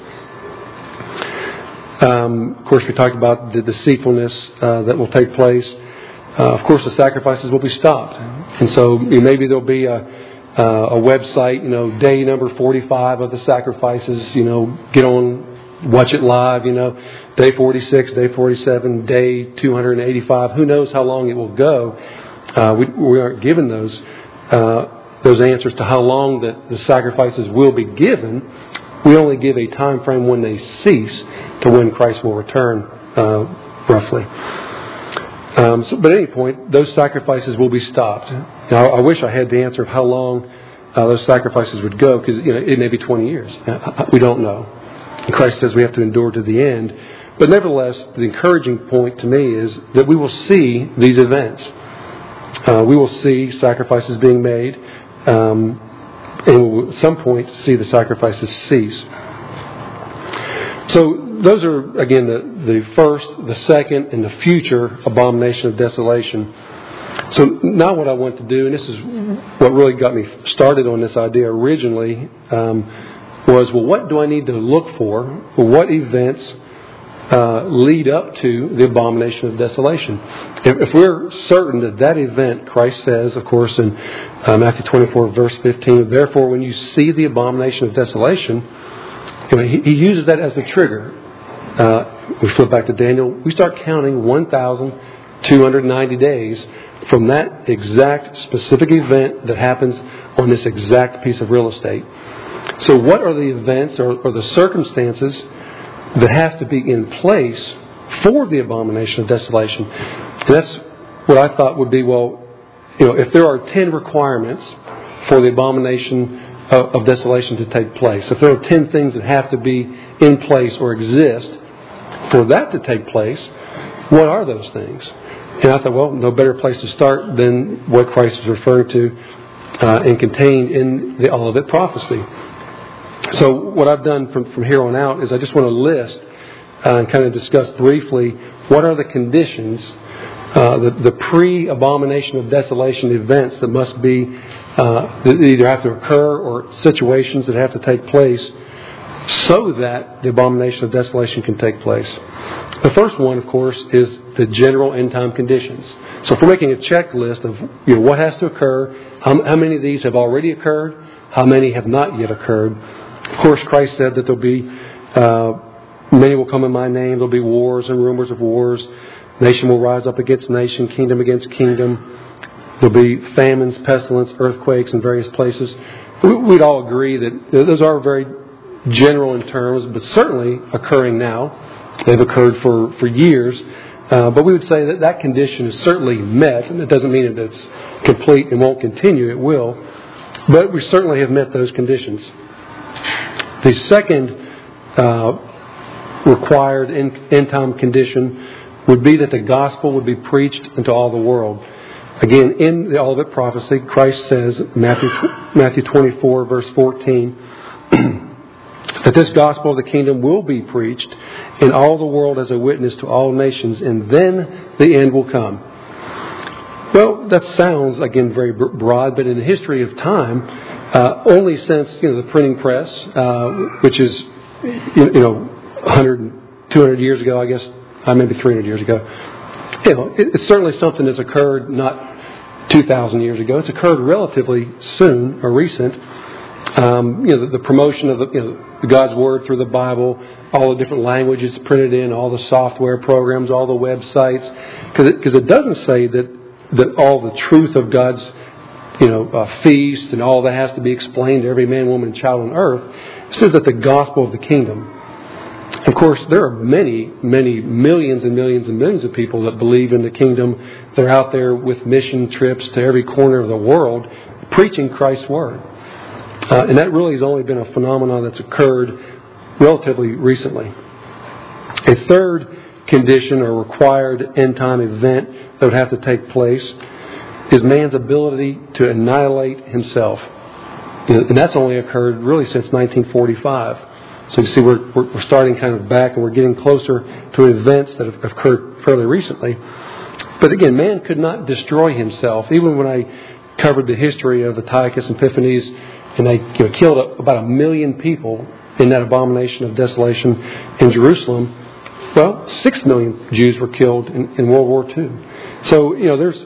Um, of course, we talked about the deceitfulness uh, that will take place. Uh, of course, the sacrifices will be stopped. And so maybe there'll be a, uh, a website, you know, day number forty-five of the sacrifices, you know, get on, watch it live, you know, day forty-six, day forty-seven, day two hundred eighty-five. Who knows how long it will go? Uh, we, we aren't given those. Uh, those answers to how long that the sacrifices will be given. We only give a time frame when they cease to when Christ will return, uh, roughly. Um, so, but at any point, those sacrifices will be stopped. Now, I wish I had the answer of how long uh, those sacrifices would go, because you know it may be twenty years. We don't know. And Christ says we have to endure to the end. But nevertheless, the encouraging point to me is that we will see these events. Uh, we will see sacrifices being made, um, and we will at some point see the sacrifices cease. So those are, again, the, the first, the second, and the future abomination of desolation. So now what I want to do, and this is what really got me started on this idea originally, um, was, well, what do I need to look for? What events Uh, lead up to the abomination of desolation? If, if we're certain that that event, Christ says, of course, in uh, Matthew twenty-four, verse fifteen, therefore, when you see the abomination of desolation, you know, he, he uses that as the trigger. Uh, we flip back to Daniel. We start counting one thousand two hundred ninety days from that exact specific event that happens on this exact piece of real estate. So what are the events or, or the circumstances that have to be in place for the abomination of desolation? And that's what I thought would be, well, you know, if there are ten requirements for the abomination of, of desolation to take place, if there are ten things that have to be in place or exist for that to take place, what are those things? And I thought, well, no better place to start than what Christ is referring to uh, and contained in the Olivet prophecy. So what I've done from, from here on out is I just want to list uh, and kind of discuss briefly what are the conditions, uh, the, the pre-abomination of desolation events that must be, uh, that either have to occur or situations that have to take place so that the abomination of desolation can take place. The first one, of course, is the general end-time conditions. So if we're making a checklist of you know what has to occur, how, how many of these have already occurred, how many have not yet occurred. Of course, Christ said that there'll be uh, many will come in my name. There'll be wars and rumors of wars. Nation will rise up against nation, kingdom against kingdom. There'll be famines, pestilence, earthquakes in various places. We'd all agree that those are very general in terms, but certainly occurring now. They've occurred for, for years. Uh, but we would say that that condition is certainly met, and it doesn't mean that it's complete and won't continue. It will. But we certainly have met those conditions. The second uh, required end-time condition would be that the gospel would be preached into all the world. Again, in the Olivet prophecy, Christ says, Matthew, Matthew twenty-four, verse fourteen, that this gospel of the kingdom will be preached in all the world as a witness to all nations, and then the end will come. Well, that sounds, again, very broad, but in the history of time, uh, only since you know the printing press, uh, which is you know one hundred, two hundred years ago, I guess, uh, maybe three hundred years ago. You know, it, it's certainly something that's occurred not two thousand years ago. It's occurred relatively soon or recent. Um, you know, the, the promotion of the, you know, God's Word through the Bible, all the different languages printed in, all the software programs, all the websites, because it, 'cause it doesn't say that that all the truth of God's you know, uh, feast and all that has to be explained to every man, woman, and child on earth. It says that the gospel of the kingdom. Of course, there are many, many millions and millions and millions of people that believe in the kingdom. They're out there with mission trips to every corner of the world preaching Christ's word. Uh, and that really has only been a phenomenon that's occurred relatively recently. A third condition or required end-time event that would have to take place is man's ability to annihilate himself. And that's only occurred really since nineteen forty-five. So you see, we're, we're starting kind of back and we're getting closer to events that have occurred fairly recently. But again, man could not destroy himself. Even when I covered the history of Antiochus Epiphanes, and they you know, killed about a million people in that abomination of desolation in Jerusalem, well, six million Jews were killed in, in World War Two. So, you know, there's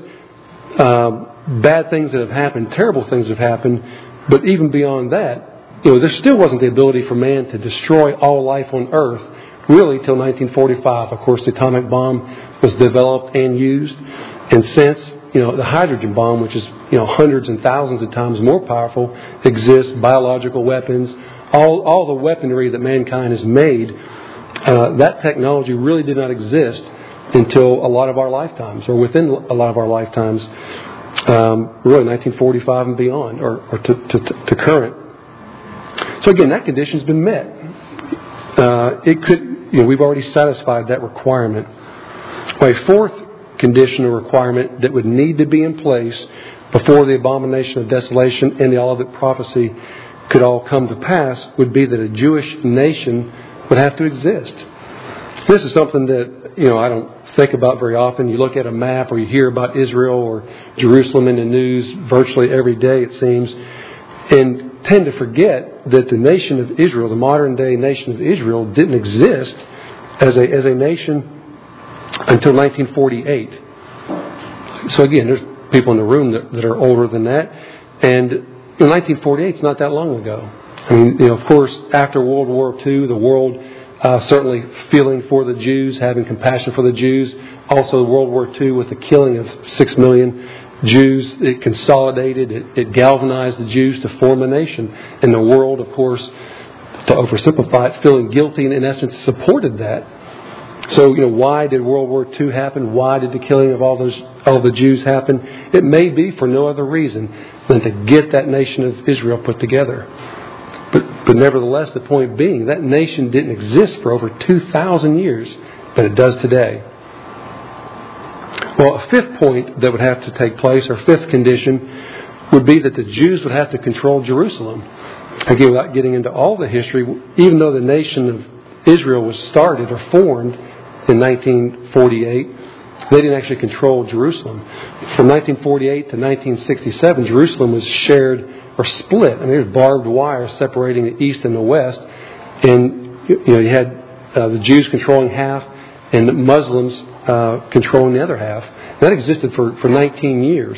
uh, bad things that have happened, terrible things that have happened, but even beyond that, you know, there still wasn't the ability for man to destroy all life on earth really till nineteen forty-five. Of course, the atomic bomb was developed and used. And since, you know, the hydrogen bomb, which is, you know, hundreds and thousands of times more powerful, exists, biological weapons, all, all the weaponry that mankind has made, uh, that technology really did not exist until a lot of our lifetimes, or within a lot of our lifetimes, um, really nineteen forty-five and beyond, or, or to, to, to current. So again, that condition's been met. Uh, it could, you know, we've already satisfied that requirement. Well, a fourth condition or requirement that would need to be in place before the abomination of desolation and the Olivet prophecy could all come to pass would be that a Jewish nation would have to exist. This is something that, you know, I don't think about very often. You look at a map or you hear about Israel or Jerusalem in the news virtually every day, it seems, and tend to forget that the nation of Israel, the modern day nation of Israel, didn't exist as a as a nation until nineteen forty-eight. So again, there's people in the room that, that are older than that, and in nineteen forty-eight is not that long ago. I mean, you know, of course, after World War Two, the world uh, certainly feeling for the Jews, having compassion for the Jews. Also, World War Two with the killing of six million Jews, it consolidated, it, it galvanized the Jews to form a nation. And the world, of course, to oversimplify it, feeling guilty and in essence supported that. So, you know, why did World War Two happen? Why did the killing of all those all the Jews happen? It may be for no other reason than to get that nation of Israel put together. But, but nevertheless, the point being, that nation didn't exist for over two thousand years, but it does today. Well, a fifth point that would have to take place, or fifth condition, would be that the Jews would have to control Jerusalem. Again, without getting into all the history, even though the nation of Israel was started or formed in nineteen forty-eight, they didn't actually control Jerusalem. From nineteen forty-eight to nineteen sixty-seven, Jerusalem was shared or split. I mean, there's barbed wire separating the east and the west, and you know you had uh, the Jews controlling half and the Muslims uh, controlling the other half. And that existed for, for nineteen years.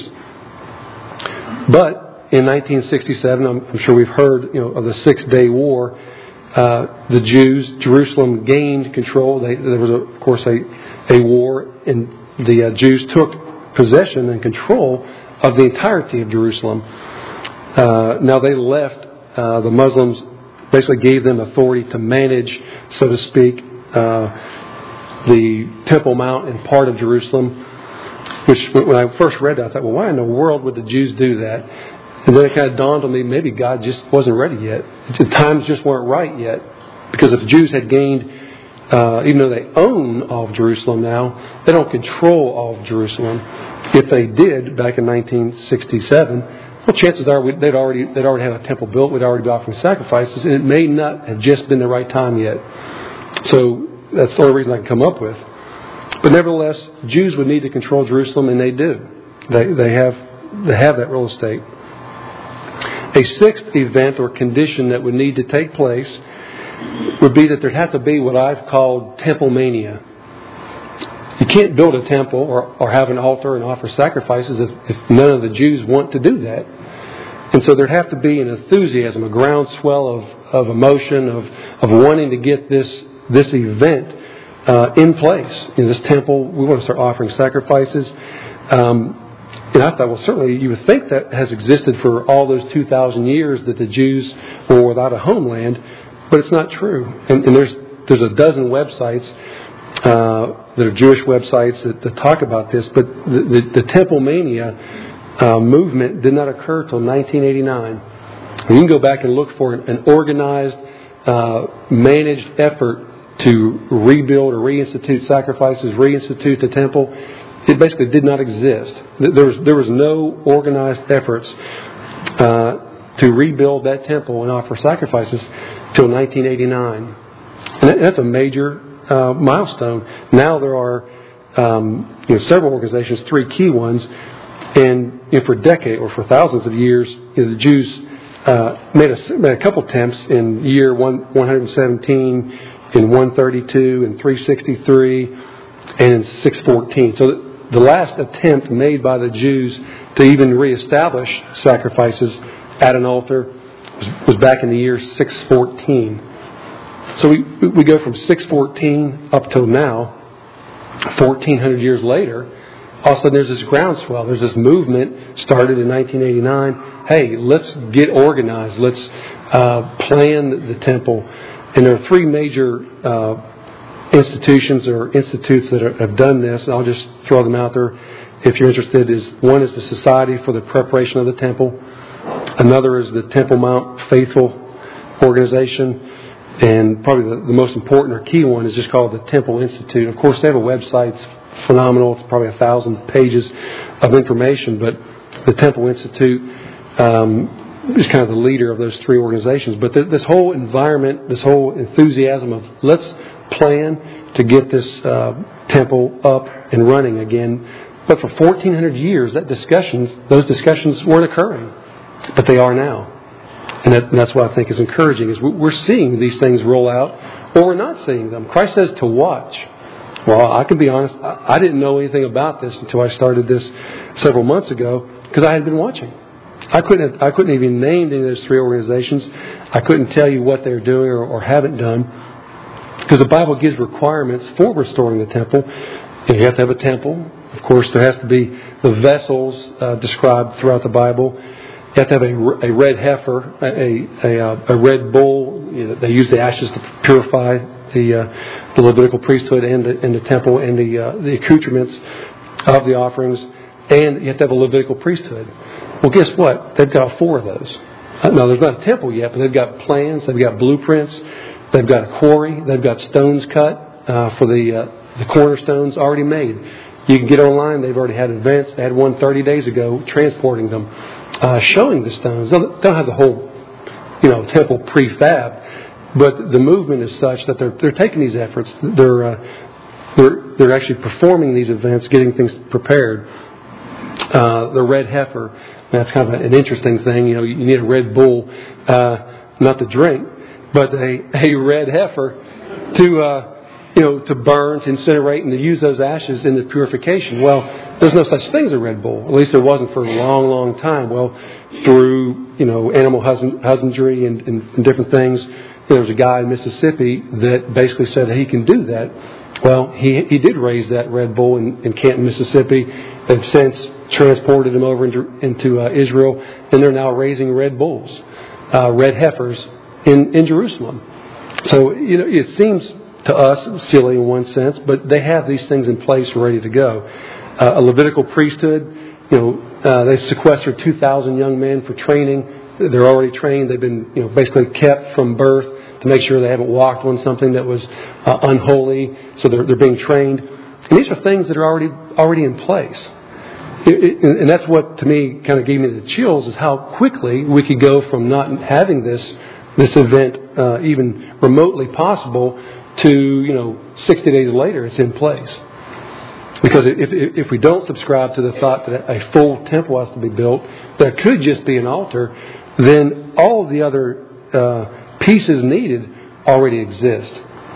But in nineteen sixty-seven, I'm, I'm sure we've heard, you know, of the Six-Day War. Uh, the Jews, Jerusalem gained control. They, there was, a, of course, a, a war, and the uh, Jews took possession and control of the entirety of Jerusalem. Uh, now they left. Uh, the Muslims basically gave them authority to manage, so to speak, uh, the Temple Mount and part of Jerusalem. Which, when I first read that, I thought, well, why in the world would the Jews do that? And then it kind of dawned on me, maybe God just wasn't ready yet. The times just weren't right yet. Because if the Jews had gained, uh, even though they own all of Jerusalem now, they don't control all of Jerusalem. If they did back in nineteen sixty-seven, well, chances are they'd already they'd already have a temple built. We'd already be offering sacrifices, and it may not have just been the right time yet. So that's the only reason I can come up with. But nevertheless, Jews would need to control Jerusalem, and they do. They they have they have that real estate. A sixth event or condition that would need to take place would be that there'd have to be what I've called temple mania. You can't build a temple or, or have an altar and offer sacrifices if, if none of the Jews want to do that. And so there'd have to be an enthusiasm, a groundswell of, of emotion, of, of wanting to get this this event uh, in place. In this temple, we want to start offering sacrifices. Um, And I thought, well, certainly you would think that has existed for all those two thousand years that the Jews were without a homeland, but it's not true. And, and there's there's a dozen websites uh, that are Jewish websites that, that talk about this, but the, the, the Temple Mania uh, movement did not occur until nineteen eighty-nine. And you can go back and look for an, an organized, uh, managed effort to rebuild or reinstitute sacrifices, reinstitute the temple. It basically did not exist. There was there was no organized efforts uh, to rebuild that temple and offer sacrifices till nineteen eighty-nine. And that's a major uh, milestone. Now there are um, you know, several organizations, three key ones, and you know, for decades or for thousands of years, you know, the Jews uh, made a made a couple attempts in year one one hundred seventeen, in one thirty-two, in three sixty-three, and in six fourteen. So the last attempt made by the Jews to even reestablish sacrifices at an altar was, was back in the year six fourteen. So we we go from six fourteen up till now, fourteen hundred years later. All of a sudden there's this groundswell. There's this movement started in nineteen eighty-nine. Hey, let's get organized. Let's uh, plan the temple. And there are three major uh, institutions or institutes that are, have done this, and I'll just throw them out there if you're interested. Is one is the Society for the Preparation of the Temple. Another is the Temple Mount Faithful organization. And probably the, the most important or key one is just called the Temple Institute. Of course, they have a website. It's phenomenal. It's probably a thousand pages of information. But the Temple Institute um, is kind of the leader of those three organizations. But th- this whole environment, this whole enthusiasm of let's plan to get this uh, temple up and running again. But for fourteen hundred years, that discussions, those discussions weren't occurring. But they are now. And, that, and that's what I think is encouraging, is we're seeing these things roll out, or we're not seeing them. Christ says to watch. Well, I can be honest, I, I didn't know anything about this until I started this several months ago, because I hadn't been watching. I couldn't have, I couldn't even name any of those three organizations. I couldn't tell you what they're doing or, or haven't done, because the Bible gives requirements for restoring the temple. You have to have a temple. Of course, there has to be the vessels uh, described throughout the Bible. You have to have a, a red heifer, a a, a red bull. You know, they use the ashes to purify the uh, the Levitical priesthood and the, and the temple and the uh, the accoutrements of the offerings. And you have to have a Levitical priesthood. Well, guess what? They've got four of those. Now, there's not a temple yet, but they've got plans. They've got blueprints. They've got a quarry. They've got stones cut uh, for the uh, the cornerstones already made. You can get online. They've already had events. They had one thirty days ago transporting them, uh, showing the stones. They don't have the whole, you know, temple prefab, but the movement is such that they're they're taking these efforts. They're uh, they're they're actually performing these events, getting things prepared. Uh, the red heifer. That's kind of an interesting thing. You know, you need a red bull, uh, not to drink, but a, a red heifer to, uh, you know, to burn, to incinerate, and to use those ashes in the purification. Well, there's no such thing as a red bull. At least there wasn't for a long, long time. Well, through, you know, animal husband, husbandry and, and, and different things, there was a guy in Mississippi that basically said he can do that. Well, he he did raise that red bull in, in Canton, Mississippi. They've since transported him over into, into uh, Israel, and they're now raising red bulls, uh, red heifers in, in Jerusalem. So, you know, it seems to us silly in one sense, but they have these things in place ready to go. Uh, a Levitical priesthood, you know, uh, they sequestered two thousand young men for training. They're already trained. They've been, you know, basically kept from birth to make sure they haven't walked on something that was uh, unholy. So they're, they're being trained. And these are things that are already already in place. It, it, and that's what, to me, kind of gave me the chills, is how quickly we could go from not having this this event uh, even remotely possible to, you know, sixty days later it's in place. Because if if we don't subscribe to the thought that a full temple has to be built, there could just be an altar, then all of the other uh, pieces needed already exist.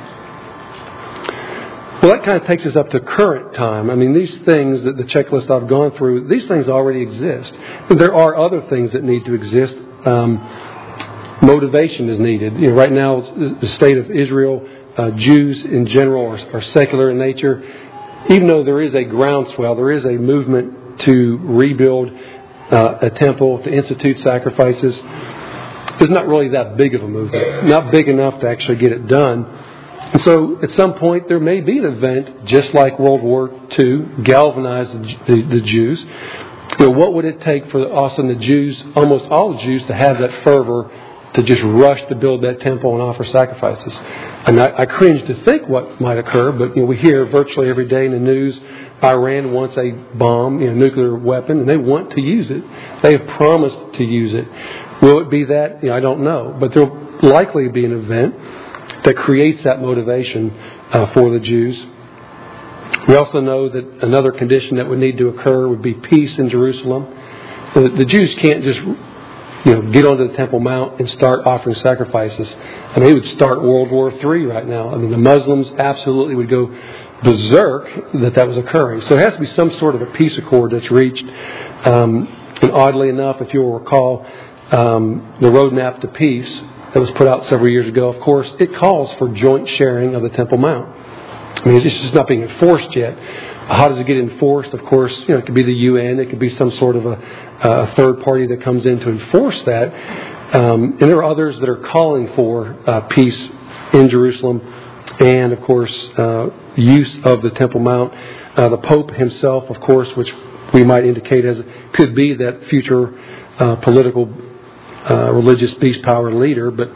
Well, that kind of takes us up to current time. I mean, these things, that the checklist I've gone through, these things already exist. And there are other things that need to exist. Um, motivation is needed. You know, right now, the state of Israel, uh, Jews in general are, are secular in nature. Even though there is a groundswell, there is a movement to rebuild uh, a temple, to institute sacrifices, is not really that big of a movement. Not big enough to actually get it done. And so at some point there may be an event, just like World War Two, galvanized the, the, the Jews. You know, what would it take for also the Jews, almost all the Jews, to have that fervor to just rush to build that temple and offer sacrifices? And I, I cringe to think what might occur, but you know, we hear virtually every day in the news, Iran wants a bomb, you know, nuclear weapon, and they want to use it. They have promised to use it. Will it be that? You know, I don't know. But there will likely be an event that creates that motivation uh, for the Jews. We also know that another condition that would need to occur would be peace in Jerusalem. The, the Jews can't just, you know, get onto the Temple Mount and start offering sacrifices. I mean, it would start World War Three right now. I mean, the Muslims absolutely would go berserk that that was occurring. So there has to be some sort of a peace accord that's reached. Um, and oddly enough, if you'll recall, um, the Roadmap to Peace that was put out several years ago, of course, it calls for joint sharing of the Temple Mount. I mean, it's just not being enforced yet. How does it get enforced? Of course, you know, it could be the U N. It could be some sort of a, a third party that comes in to enforce that. Um, and there are others that are calling for uh, peace in Jerusalem and, of course, uh, use of the Temple Mount. Uh, the Pope himself, of course, which we might indicate as could be that future uh, political, uh, religious beast power leader, but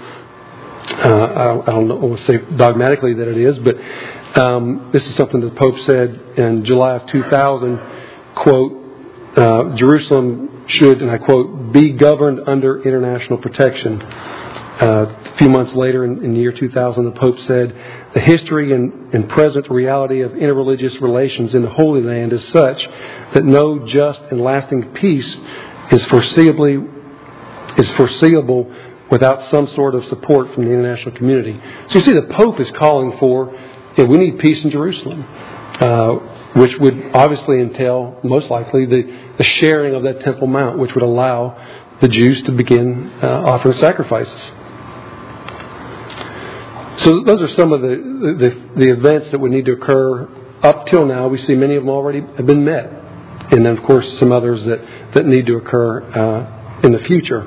uh, I, I don't know, I won't say dogmatically that it is, but Um, this is something that the Pope said in July of two thousand, quote, uh, Jerusalem should, and I quote, be governed under international protection. Uh, a few months later, in, in the year two thousand, the Pope said, the history and, and present reality of interreligious relations in the Holy Land is such that no just and lasting peace is foreseeably is foreseeable without some sort of support from the international community. So you see, the Pope is calling for, yeah, we need peace in Jerusalem, uh, which would obviously entail, most likely, the, the sharing of that Temple Mount, which would allow the Jews to begin uh, offering sacrifices. So those are some of the, the, the events that would need to occur. Up till now, we see many of them already have been met. And then, of course, some others that, that need to occur uh, in the future.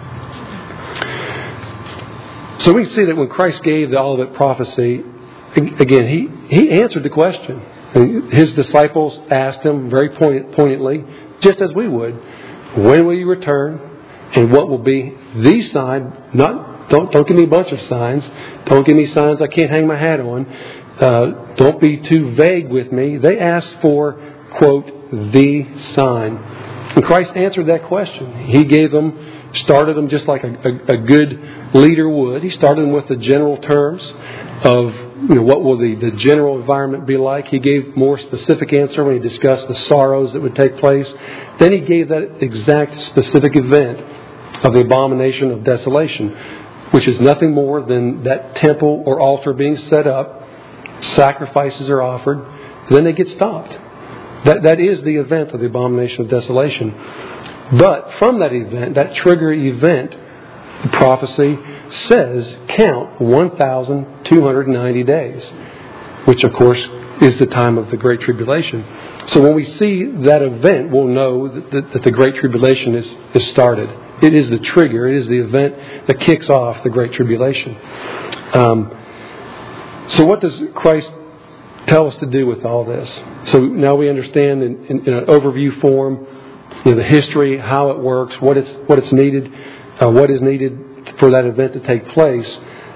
So we see that when Christ gave the Olivet prophecy, again, he, he answered the question. His disciples asked him very point, poignantly, just as we would, when will you return? And what will be the sign? Not don't don't give me a bunch of signs. Don't give me signs I can't hang my hat on. Uh, don't be too vague with me. They asked for, quote, the sign. And Christ answered that question. He gave them, started them just like a, a, a good leader would. He started them with the general terms of, you know, what will the, the general environment be like. He gave more specific answer when he discussed the sorrows that would take place. Then he gave that exact specific event of the abomination of desolation, which is nothing more than that temple or altar being set up, sacrifices are offered, and then they get stopped. That that is the event of the abomination of desolation. But from that event, that trigger event, the prophecy says count one thousand two hundred ninety days, which of course is the time of the Great Tribulation. So when we see that event, we'll know that, that, that the Great Tribulation is, is started. It is the trigger. It is the event that kicks off the Great Tribulation. Um, so what does Christ tell us to do with all this? So now we understand in, in, in an overview form, you know, the history, how it works, what it's what it's needed, uh, what is needed for that event to take place,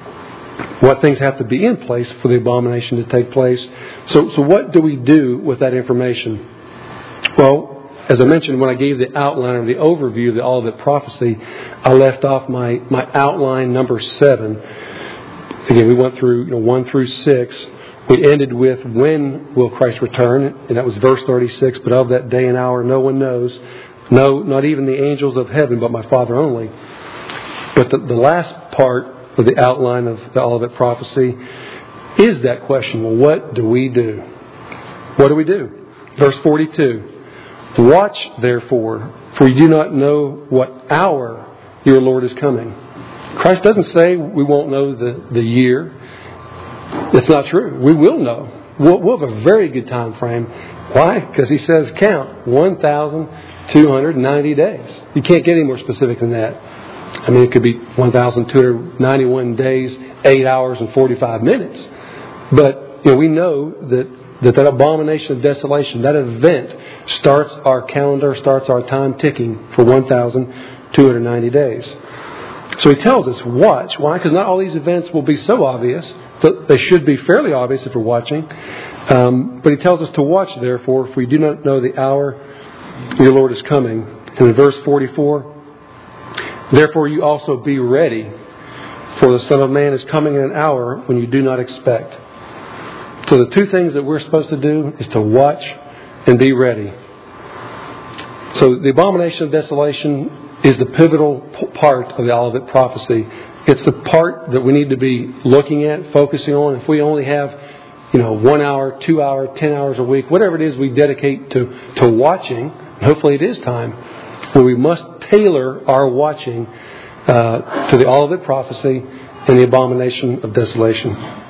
what things have to be in place for the abomination to take place. So, so what do we do with that information? Well, as I mentioned, when I gave the outline or the overview of the Olivet prophecy, I left off my, my outline number seven. Again, we went through, you know, one through six. We ended with, when will Christ return? And that was verse thirty-six. But of that day and hour, no one knows. No, not even the angels of heaven, but my Father only. But the, the last part of the outline of the Olivet prophecy is that question. Well, what do we do? What do we do? Verse forty-two. Watch, therefore, for you do not know what hour your Lord is coming. Christ doesn't say we won't know the, the year. It's not true. We will know. we'll, we'll have a very good time frame. Why? Because he says count one thousand two hundred ninety days. You can't get any more specific than that. I mean, it could be one thousand two hundred ninety-one days, eight hours and forty-five minutes. But you know, we know that, that that abomination of desolation, that event, starts our calendar, starts our time ticking for one thousand two hundred ninety days. So he tells us, watch. Why? Because not all these events will be so obvious. They should be fairly obvious if we're watching. Um, but he tells us to watch, therefore, for we do not know the hour your Lord is coming. And in verse forty-four, therefore you also be ready, for the Son of Man is coming in an hour when you do not expect. So the two things that we're supposed to do is to watch and be ready. So the abomination of desolation is the pivotal part of the Olivet prophecy. It's the part that we need to be looking at, focusing on. If we only have, you know, one hour, two hours, ten hours a week, whatever it is we dedicate to, to watching, hopefully it is time, where we must tailor our watching uh, to the Olivet prophecy and the abomination of desolation.